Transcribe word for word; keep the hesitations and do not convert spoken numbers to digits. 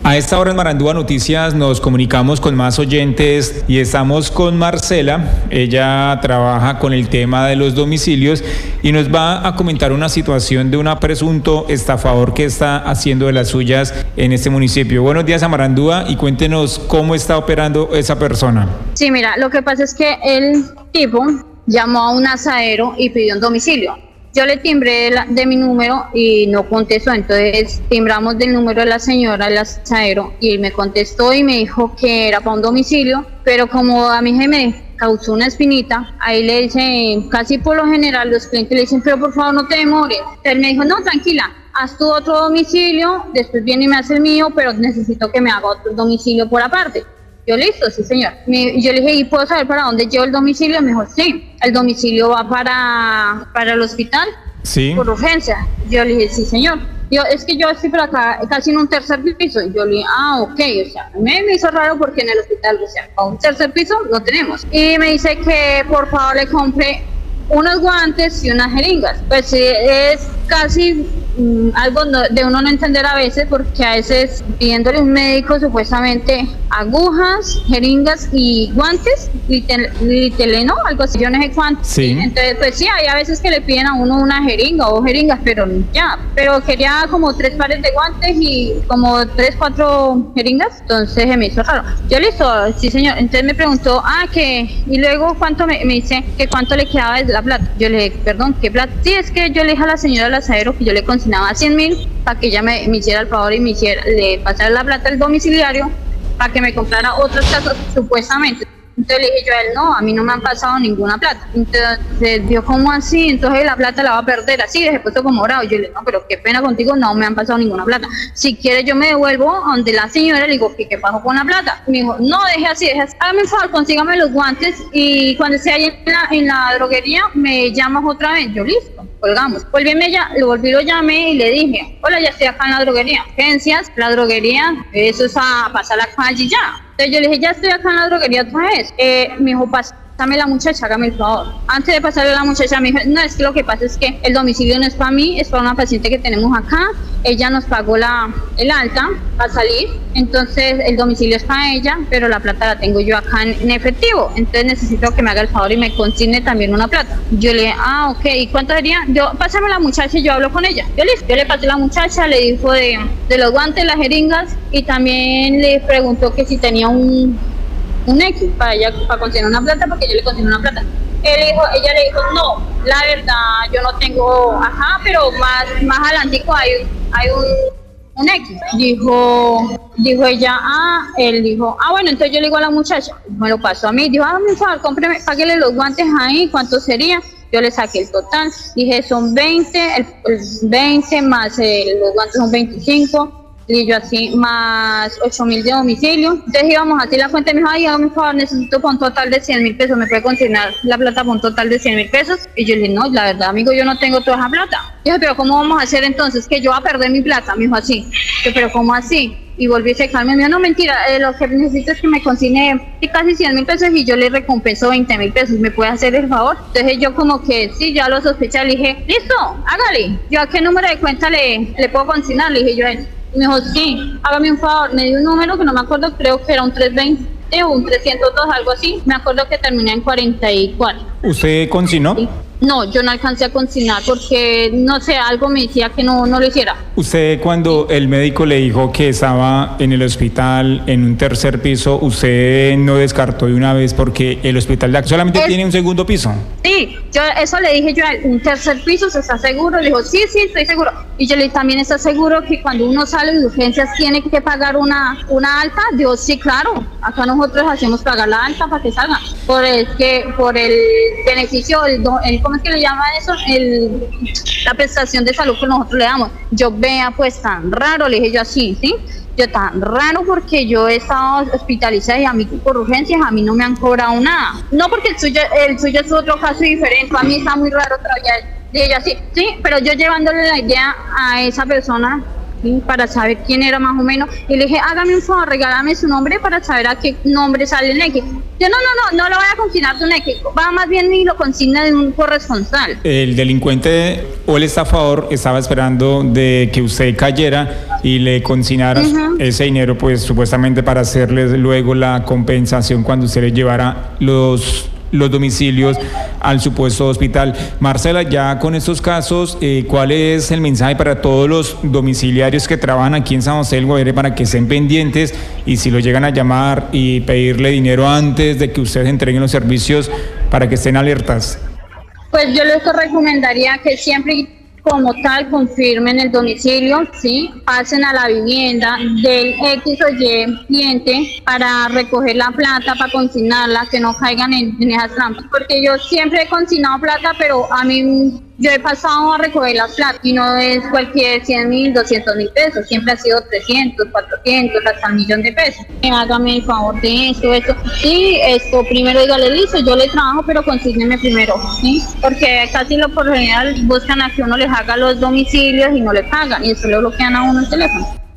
A esta hora en Marandúa Noticias nos comunicamos con más oyentes y estamos con Marcela. Ella trabaja con el tema de los domicilios y nos va a comentar una situación de un presunto estafador que está haciendo de las suyas en este municipio. Buenos días a Marandúa y cuéntenos cómo está operando esa persona. Sí, mira, lo que pasa es que el tipo llamó a un asadero y pidió un domicilio. Yo le timbré de, la, de mi número y no contestó, entonces timbramos del número de la señora, el asadero, y él me contestó y me dijo que era para un domicilio, pero como a mí se me causó una espinita, ahí le dice, casi por lo general los clientes le dicen, pero por favor no te demores. Él me dijo, no, tranquila, haz tu otro domicilio, después viene y me hace el mío, pero necesito que me haga otro domicilio por aparte. Yo, listo, sí señor. Me, yo le dije, ¿y puedo saber para dónde llevo el domicilio? Me dijo, sí, el domicilio va para, para el hospital, sí, por urgencia. Yo le dije, sí señor. Yo, es que yo estoy por acá, casi en un tercer piso. Y yo le dije, ah, ok, o sea, me, me hizo raro porque en el hospital, o sea, a un tercer piso no tenemos. Y me dice que por favor le compre unos guantes y unas jeringas. Pues es casi mmm, algo no, de uno no entender a veces, porque a veces pidiéndole un médico supuestamente agujas, jeringas y guantes, liteleno, algo así, yo no sé cuánto. Sí. Entonces, pues sí, hay a veces que le piden a uno una jeringa o jeringas, pero ya, pero quería como tres pares de guantes y como tres, cuatro jeringas, entonces se me hizo raro. Yo listo, sí señor, entonces me preguntó, ah, que, y luego cuánto me, me dice que cuánto le quedaba de la plata. Yo le dije, perdón, ¿qué plata? Sí, es que yo le dije a la señora del asadero que yo le consignaba cien mil para que ella me, me hiciera el favor y me hiciera, le pasara la plata al domiciliario para que me comprara otros casos, supuestamente. Entonces le dije yo a él, no, a mí no me han pasado ninguna plata. Entonces vio como así, entonces la plata la va a perder así, se puso como bravo. Yo le dije, no, pero qué pena contigo, no me han pasado ninguna plata. Si quieres yo me devuelvo a donde la señora, le digo, ¿qué, qué pasó con la plata? Me dijo, no, deje así, deje así. Hágame un favor, consígame los guantes y cuando esté ahí en la, en la droguería me llamas otra vez. Yo, listo, colgamos. Volví, me, lo volví, lo llamé y le dije, hola, ya estoy acá en la droguería. Agencias, la droguería, eso es a pasar la calle y ya. Entonces yo le dije, ya estoy acá en la droguería otra vez. Eh, me dijo, pásame la muchacha, hágame el favor. Antes de pasarle a la muchacha, me dijo, no, es que lo que pasa es que el domicilio no es para mí, es para una paciente que tenemos acá. Ella nos pagó la, el alta para salir, entonces el domicilio es para ella, pero la plata la tengo yo acá en, en efectivo. Entonces necesito que me haga el favor y me consigne también una plata. Yo le dije, ah, ok, ¿y cuánto sería? Yo, pásame a la muchacha y yo hablo con ella. Yo, listo, yo le pasé a la muchacha, le dijo de, de los guantes, las jeringas, y también le preguntó que si tenía un, un X para ella, para conseguir una plata, porque yo le consigné una plata. Él dijo, ella le dijo, no, la verdad, yo no tengo, ajá, pero más, más adelantico hay, hay un, un X. Dijo, dijo ella, ah, él dijo, ah, bueno, entonces yo le digo a la muchacha, me lo pasó a mí, dijo, ah, por favor, cómpreme, páguele los guantes ahí, ¿cuánto sería? Yo le saqué el total, dije, son veinte, el, el veinte más eh, los guantes son veinticinco. Y yo así, más ocho mil de domicilio. Entonces íbamos así la cuenta y me dijo, ay, hágame un favor, necesito para un total de cien mil pesos, ¿me puede consignar la plata para un total de cien mil pesos? Y yo le dije, no, la verdad, amigo, yo no tengo toda esa plata. Y dije, pero ¿cómo vamos a hacer entonces? Que yo voy a perder mi plata. Me dijo así. Yo, pero ¿cómo así? Y volví a secarme. Me dijo, no, mentira, eh, lo que necesito es que me consigne casi cien mil pesos y yo le recompenso veinte mil pesos. ¿Me puede hacer el favor? Entonces yo como que, sí, ya lo sospechaba. Le dije, listo, hágale. ¿Yo a qué número de cuenta le, le puedo consignar? Le dije yo a él. Y me dijo, sí, hágame un favor, me dio un número que no me acuerdo, creo que era un trescientos veinte o un trescientos dos, algo así. Me acuerdo que terminé en cuarenta y cuatro. ¿Usted consignó? Sí. No, yo no alcancé a consignar porque, no sé, algo me decía que no, no lo hiciera. ¿Usted cuando el médico le dijo que estaba en el hospital en un tercer piso, usted no descartó de una vez porque el hospital de solamente es, tiene un segundo piso? Sí, yo eso le dije yo a él, un tercer piso, ¿se está seguro? Le dijo, sí, sí, estoy seguro. Y yo le dije, ¿también está seguro que cuando uno sale de urgencias tiene que pagar una, una alta? Dijo, sí, claro, acá nosotros hacemos pagar la alta para que salga. Por el, que, por el beneficio, el, el ¿cómo es que le llaman eso? El, la prestación de salud que nosotros le damos. Yo, vea, pues tan raro, le dije yo así, ¿sí? Yo, tan raro porque yo he estado hospitalizada y a mí por urgencias a mí no me han cobrado nada. No porque el suyo, el suyo es otro caso diferente, a mí está muy raro todavía. Dije yo así, sí, pero yo llevándole la idea a esa persona ¿sí? Para saber quién era más o menos. Y le dije, hágame un favor, regálame su nombre para saber a qué nombre sale el X. Yo no, no, no, no lo voy a consignar de un X, va más bien y lo consigna de un corresponsal. El delincuente o el estafador estaba esperando de que usted cayera y le consignara uh-huh. ese dinero, pues supuestamente para hacerle luego la compensación cuando usted le llevara los... los domicilios al supuesto hospital. Marcela, ya con estos casos, eh, ¿cuál es el mensaje para todos los domiciliarios que trabajan aquí en San José del Guaviare para que estén pendientes y si lo llegan a llamar y pedirle dinero antes de que ustedes entreguen los servicios para que estén alertas? Pues yo les recomendaría que siempre como tal confirmen el domicilio, ¿sí? Pasen a la vivienda del X o Y cliente para recoger la plata, para consignarla, que no caigan en, en esas trampas, porque yo siempre he consignado plata, pero a mí yo he pasado a recoger las plata y no es cualquier cien mil, doscientos mil pesos, siempre ha sido trescientos, cuatrocientos, hasta un millón de pesos. Hágame el favor de esto, esto, sí, esto, primero dígale, listo, yo le trabajo, pero consígneme primero, ¿sí? Porque casi lo por general buscan a que uno les haga los domicilios y no le pagan, y eso le bloquean a uno el teléfono.